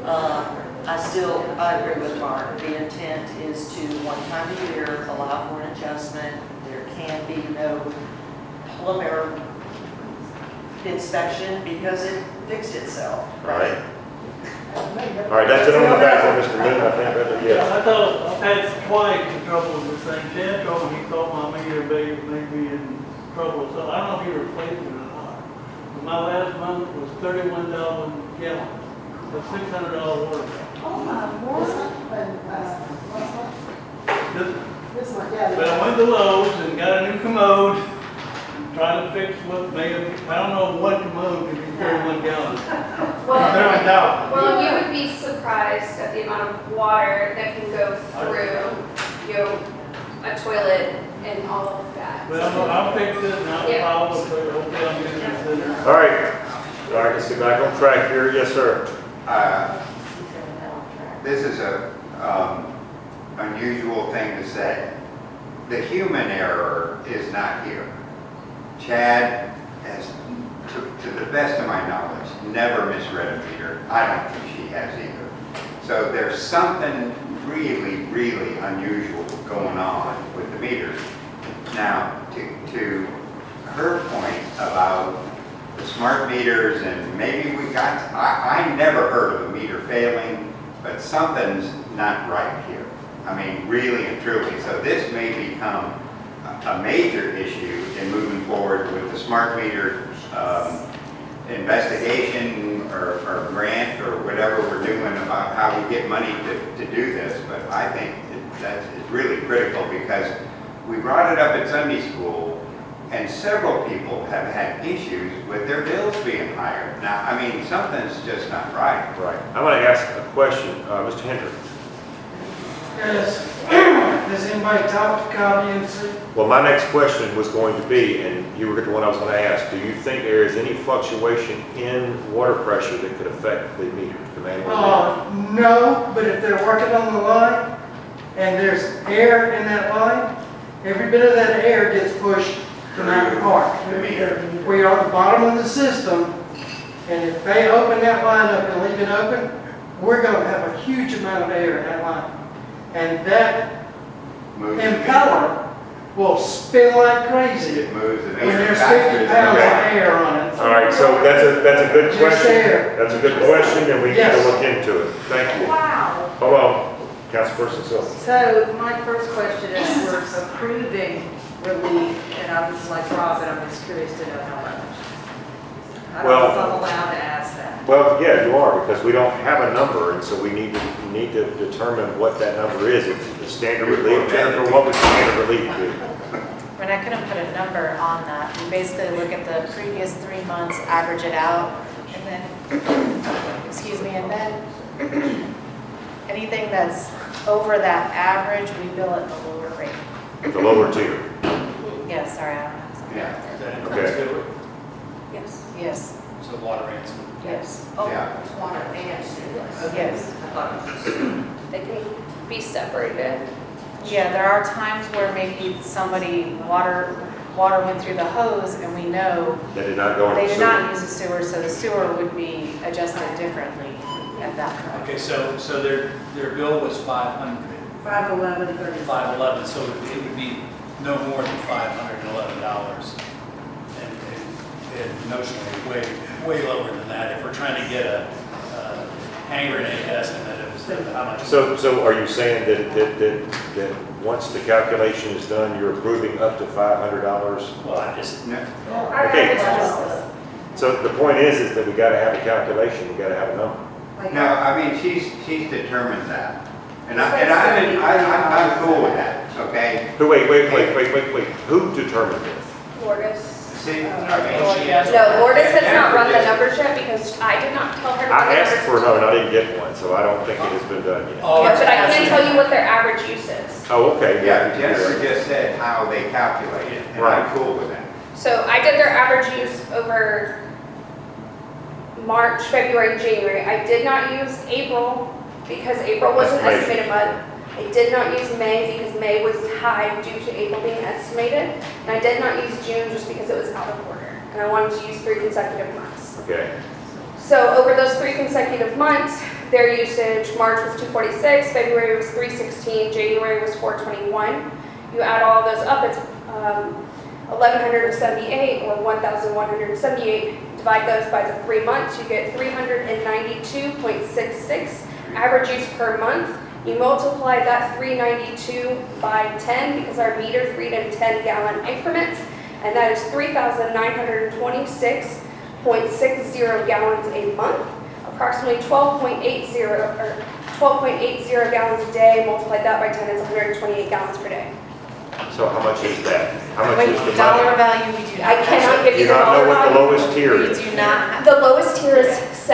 I agree with Mark. The intent is to, one time a year, allow for an adjustment. There can be no preliminary inspection because it fixed itself. All right. All right, that's it on the back one, Mr. Lynn, I think, rather, yes. I thought I've had twice in trouble with the same. Chad told me he thought my meter may be in trouble, so I don't know if he replaced it or not. But my last month was 31,000 gallons, a $600 water bill. Oh, my word. This one, yeah. But I went to Lowe's and got a new commode, trying to fix what made it, I don't know what commode could be 31 gallons. Well, you would be surprised at the amount of water that can go through, a toilet and all of that. Well, I'll fix it and I'll Yeah. follow it, hopefully I'll get it considered. All right, let's get back on track here, yes, sir. This is a unusual thing to say. The human error is not here. Chad has, to the best of my knowledge, never misread a meter. I don't think she has either. So there's something really, really unusual going on with the meters. Now, to her point about the smart meters and maybe I never heard of a meter failing, but something's not right here. I mean, really and truly. So this may become a major issue in moving forward with the smart meter investigation or grant or whatever we're doing about how we get money to do this. But I think that is really critical because we brought it up at Sunday school and several people have had issues with their bills being higher. Now, I mean, something's just not right. Right. I'm going to ask a question, Mr. Hendrick. Has anybody talked to Cobb-UMC? Well, my next question was going to be, and you were the one I was going to ask, do you think there is any fluctuation in water pressure that could affect the meters, the manual meters? No, but if they're working on the line and there's air in that line, every bit of that air gets pushed to Mountain Park. We are at the bottom of the system, and if they open that line up and leave it open, we're going to have a huge amount of air in that line. And that impeller will spin like crazy It moves the when meter there's faster 50 than pounds of that. air on it. All right, so that's a good Just question. air. That's a good question, and we need to Yes. look into it. Thank you. Wow. Hold on, Councilperson Silva. So my first question is, we're approving relief, and I was like Robin, I'm just curious to know how much. I don't know if I'm allowed to ask that. Well, yeah, you are, because we don't have a number, and so we need to determine what that number is. If it's the standard relief, Jennifer, what would standard relief be? When I couldn't put a number on that, we basically look at the previous 3 months, average it out, Excuse me, and then anything that's over that average, we bill at the lower rate. The lower tier. Yes, sorry, I don't have something. Yeah. That Okay. includes sewer, Yes, yes, so water and sewer. yes, Oh, Yeah. it's water and sewer. yes. They can be separated. Yeah, there are times where maybe water went through the hose and we know They did not go into they the did sewer. not use the sewer, so the sewer would be adjusted differently at that point. Okay, so their bill was 511.30. 511, so it would be no more than $511. And notionally, way lower than that. If we're trying to get a hand grenade estimate of how much. So are you saying that once the calculation is done, you're approving up to $500? Well, I just, No. Okay. So the point is that we gotta have a calculation, we gotta have a number. No, I mean, she's determined that. And I'm cool with that, okay? Wait, who determined this? Lourdes. See, I mean, she has. No, Lourdes has not run the numbers yet because I did not tell her to run I the asked numbers. for another, and I didn't get one, so I don't think it has been done yet. All Yeah, it's but I can asking- tell you what their average use is. Oh, okay. yeah, Jennifer just said how they calculate it, and I'm Right. cool with that. So I did their average use over March, February, January. I did not use April because April was an Estimated. estimated month. I did not use May because May was high due to April being estimated. And I did not use June just because it was out of order. And I wanted to use 3 consecutive months. Okay, So over those 3 consecutive months, their usage, March was 246, February was 316, January was 421. You add all those up, it's 1,178 or 1,178. Divide those by the 3 months, you get 392.66 average use per month. You multiply that 392 by 10 because our meters read in 10-gallon increments, and that is 3,926.60 gallons a month, approximately 12.80 gallons a day. Multiply that by 10, it's 128 gallons per day. so how much is that? How much Wait, is the dollar money? value, we do not. I cannot give Do you you the not know dollar what the value. lowest tier We is? do not. The lowest tier is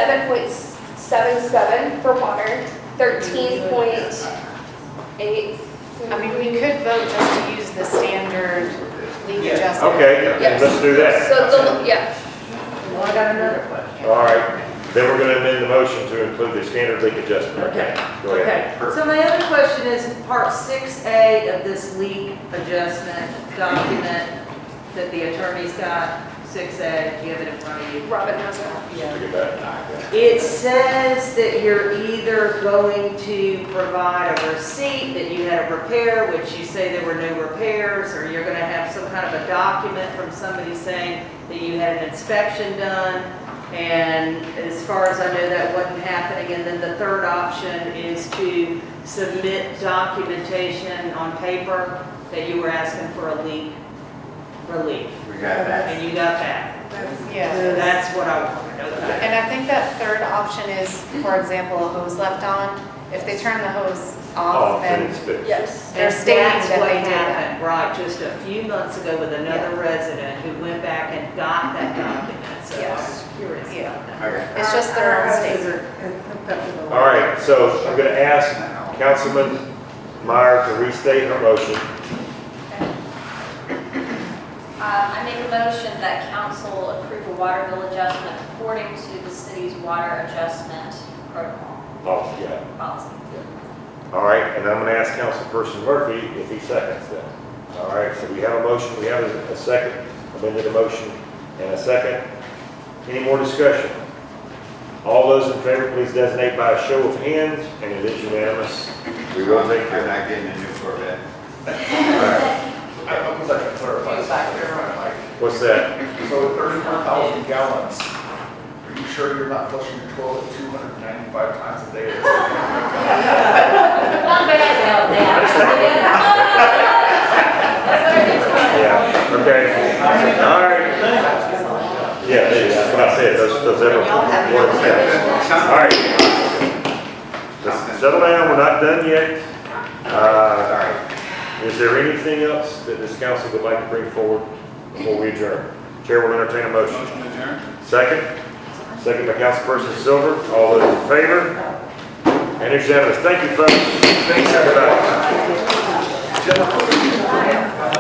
7.77 for water, 13.8. I mean, we could vote just to use the standard leak adjustment. Okay, Yes. let's do that. So yeah. Well, I got another question. All right, then we're gonna amend the motion to include the standard leak adjustment. Okay. Go ahead. Okay, so my other question is part 6A of this leak adjustment document that the attorney's got, 6A, you have it in front of you. Robin has it. Look at that. It says that you're either going to provide a receipt that you had a repair, which you say there were no repairs, or you're gonna have some kind of a document from somebody saying that you had an inspection done. And as far as I know, that wasn't happening. And then the third option is to submit documentation on paper that you were asking for a leak relief. We got that. And you got that. Yeah. So that's what I want to know about. And I think that third option is, for example, a hose left on. If they turn the hose off, Off, and then it's fixed. Yes. they're And stating that's that what they did that. happened, right, just a few months ago with another resident who went back and got that document, so I was Yes. curious Yeah. about that. Okay. It's just their own Our statement. houses are hooked up to the All right, so I'm gonna ask Councilman Meyer to restate her motion. I make a motion that council approve a water bill adjustment according to the city's water adjustment protocol Oh, yeah. policy. All right, and I'm gonna ask Councilperson Murphy if he seconds that. All right, so we have a motion, we have a second, amended a motion and a second. Any more discussion? All those in favor, please designate by a show of hands, and it is unanimous. We will take I'm care of not getting a new Corvette. it. All right, I would like to clarify something, Mike. what's that? So 34,000 gallons, are you sure you're not flushing your toilet 295 times a day? Yeah, okay. All right. Yeah, that's what I said, those ever words. All right. Let's settle down, we're not done yet. Sorry. Is there anything else that this council would like to bring forward before we adjourn? Chair will entertain a motion. Motion to adjourn? Second? Second by Councilperson Silver. All those in favor? And it's unanimous. Thank you, folks. Thanks, everybody.